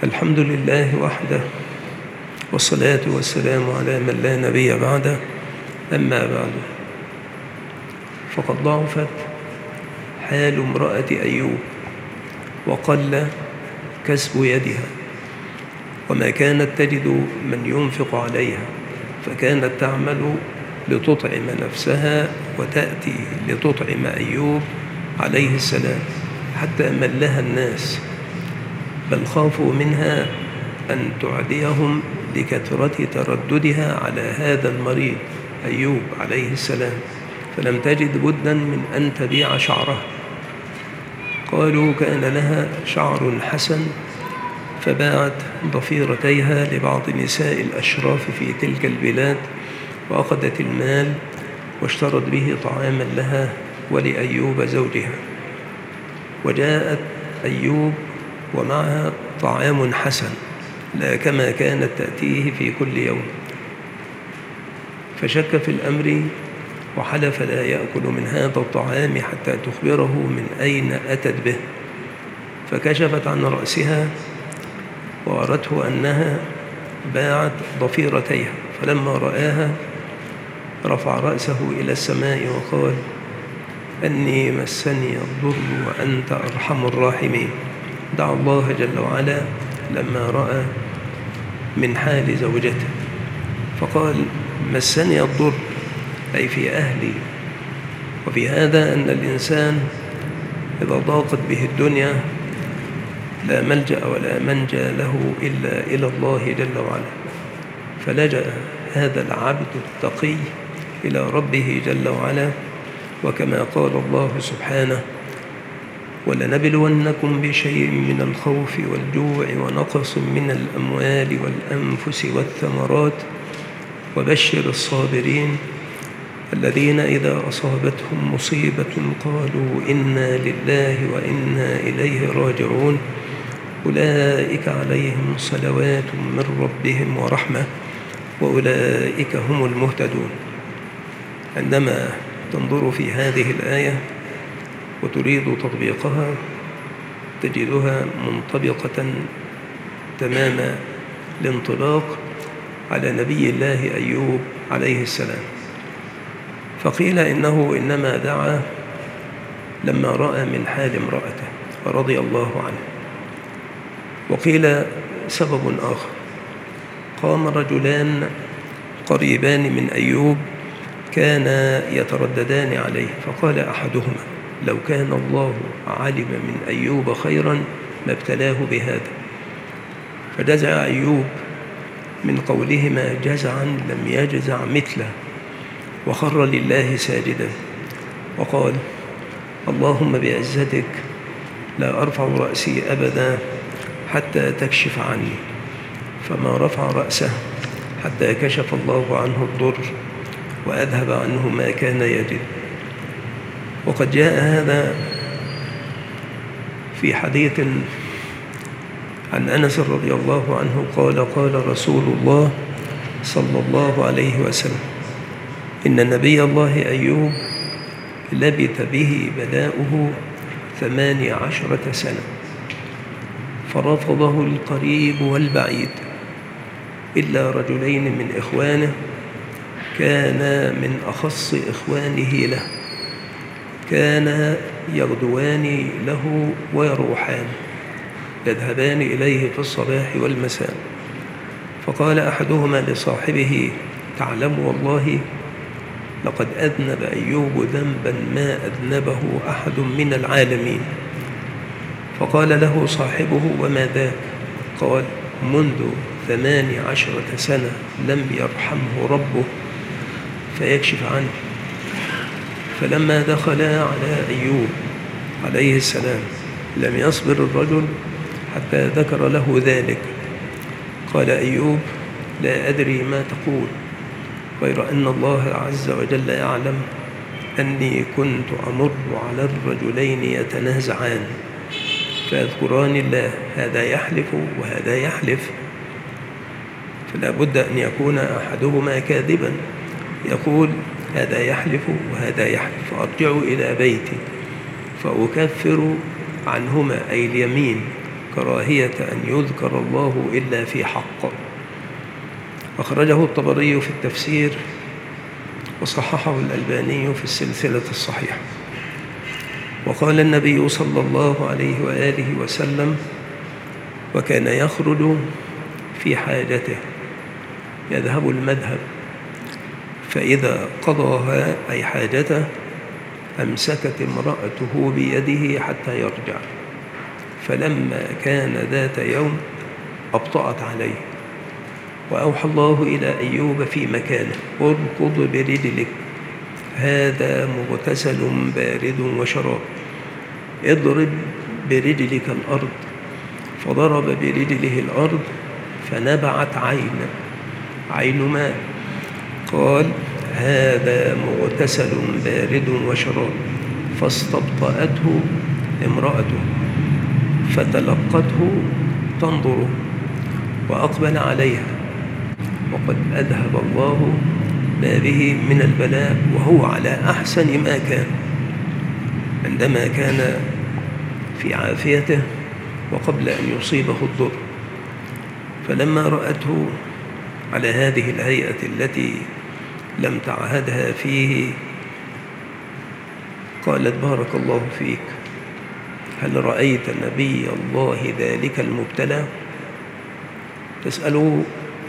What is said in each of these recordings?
الحمد لله وحده، والصلاة والسلام على من لا نبي بعده. أما بعد، فقد ضعفت حال امرأة أيوب وقل كسب يدها، وما كانت تجد من ينفق عليها، فكانت تعمل لتطعم نفسها وتأتي لتطعم أيوب عليه السلام، حتى ملها الناس، بل خافوا منها أن تعديهم لكثرة ترددها على هذا المريض أيوب عليه السلام، فلم تجد بدا من أن تبيع شعرها. قالوا كان لها شعر حسن، فباعت ضفيرتيها لبعض نساء الأشراف في تلك البلاد، وأخذت المال واشترت به طعاما لها ولأيوب زوجها. وجاءت أيوب ومعها طعام حسن، لا كما كانت تأتيه في كل يوم، فشك في الأمر وحلف لا يأكل من هذا الطعام حتى تخبره من أين أتت به. فكشفت عن رأسها وأرته أنها باعت ضفيرتيها، فلما رآها رفع رأسه إلى السماء وقال: أني مسني الضر وأنت أرحم الراحمين. دعا الله جل وعلا لما رأى من حال زوجته، فقال: مسني الضر، أي في أهلي. وفي هذا أن الإنسان إذا ضاقت به الدنيا لا ملجأ ولا منجى له إلا إلى الله جل وعلا، فلجأ هذا العبد التقي إلى ربه جل وعلا، وكما قال الله سبحانه: ولنبلونكم بشيء من الخوف والجوع ونقص من الأموال والأنفس والثمرات وبشر الصابرين الذين إذا أصابتهم مصيبة قالوا إنا لله وإنا إليه راجعون أولئك عليهم صلوات من ربهم ورحمة وأولئك هم المهتدون. عندما تنظر في هذه الآية وتريد تطبيقها تجدها منطبقة تمام الانطلاق على نبي الله أيوب عليه السلام. فقيل إنه إنما دعا لما رأى من حال امرأته رضي الله عنه، وقيل سبب آخر: قام رجلان قريبان من أيوب كانا يترددان عليه، فقال أحدهما: لو كان الله علم من أيوب خيرا ما ابتلاه بهذا. فجزع أيوب من قولهما جزعا لم يجزع مثله، وخر لله ساجدا وقال: اللهم بعزتك لا أرفع رأسي أبدا حتى تكشف عني. فما رفع رأسه حتى كشف الله عنه الضر وأذهب عنه ما كان يجد. وقد جاء هذا في حديث عن أنس رضي الله عنه قال: قال رسول الله صلى الله عليه وسلم: إن نبي الله أيوب لبث به بلاؤه 18 سنة، فرفضه القريب والبعيد إلا رجلين من إخوانه كانا من أخص إخوانه له، كانا يغدوان له ويروحان، يذهبان إليه في الصباح والمساء. فقال أحدهما لصاحبه: تعلم والله لقد أذنب أيوب ذنبا ما أذنبه أحد من العالمين. فقال له صاحبه: وما ذاك؟ قال: منذ 18 سنة لم يرحمه ربه فيكشف عنه. فلما دخلا على أيوب عليه السلام لم يصبر الرجل حتى ذكر له ذلك. قال أيوب: لا أدري ما تقول، غير أن الله عز وجل يعلم أني كنت أمر على الرجلين يتنازعان فيذكران الله، هذا يحلف وهذا يحلف، فلا بد أن يكون أحدهما كاذبا، يقول هذا يحلف وهذا يحلف، فأرجع إلى بيتي فأكفر عنهما أي اليمين كراهية أن يذكر الله إلا في حق. أخرجه الطبري في التفسير وصححه الألباني في السلسلة الصحيحة. وقال النبي صلى الله عليه وآله وسلم: وكان يخرج في حاجته، يذهب المذهب، فإذا قضاها أي حاجته أمسكت امرأته بيده حتى يرجع، فلما كان ذات يوم أبطأت عليه، وأوحى الله إلى أيوب في مكانه: اركض برجلك، هذا مغتسل بارد وشراب، اضرب برجلك الأرض. فضرب برجله الأرض فنبعت عين ماء. قال: هذا مغتسل بارد وشراب. فاستبطأته امرأته فتلقته تنظر، وأقبل عليها، وقد أذهب الله ما به من البلاء، وهو على أحسن ما كان عندما كان في عافيته وقبل أن يصيبه الضر. فلما رأته على هذه الهيئة التي لم تعهدها فيه قالت: بارك الله فيك، هل رأيت نبي الله ذلك المبتلى؟ تسأل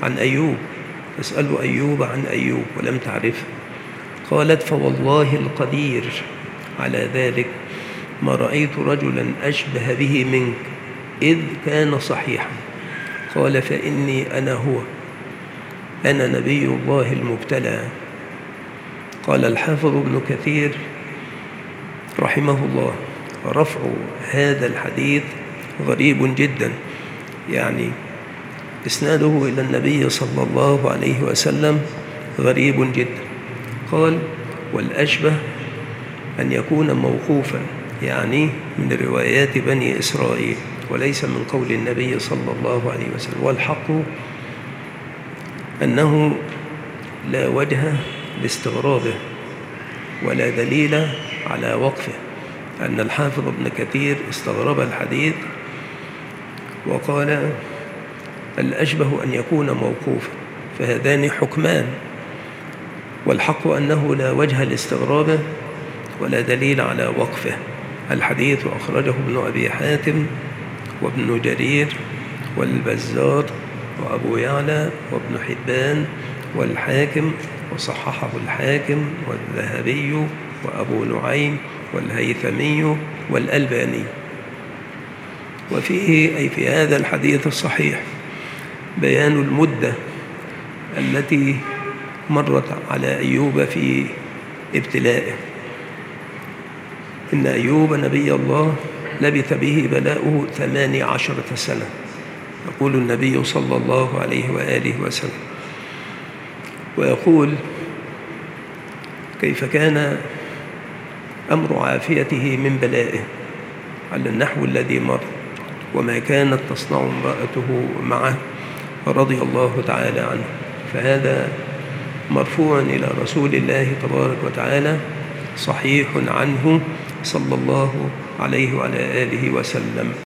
أيوب عن أيوب ولم تعرفه. قالت: فوالله القدير على ذلك ما رأيت رجلا أشبه به منك إذ كان صحيحا. قال: فإني أنا هو، أنا نبي الله المبتلى. قال الحافظ ابن كثير رحمه الله: رفع هذا الحديث غريب جدا، يعني إسناده إلى النبي صلى الله عليه وسلم غريب جدا. قال: والأشبه أن يكون موقوفا، يعني من روايات بني إسرائيل وليس من قول النبي صلى الله عليه وسلم. والحق أنه لا وجه لاستغرابه ولا دليل على وقفه، أن الحافظ ابن كثير استغرب الحديث وقال: الأشبه أن يكون موقوفا، فهذان حكمان، والحق أنه لا وجه لاستغرابه ولا دليل على وقفه. الحديث أخرجه ابن أبي حاتم وابن جرير والبزار وأبو يعلى وابن حبان والحاكم، وصححه الحاكم والذهبي وأبو نعيم والهيثمي والألباني. وفيه أي في هذا الحديث الصحيح بيان المدة التي مرت على أيوب في ابتلائه. إن أيوب نبي الله لبث به بلاؤه 18 سنة، يقول النبي صلى الله عليه وآله وسلم. ويقول: كيف كان أمر عافيته من بلائه على النحو الذي مر، وما كانت تصنع امرأته معه رضي الله تعالى عنه. فهذا مرفوع إلى رسول الله تبارك وتعالى، صحيح عنه صلى الله عليه وعلى آله وسلم.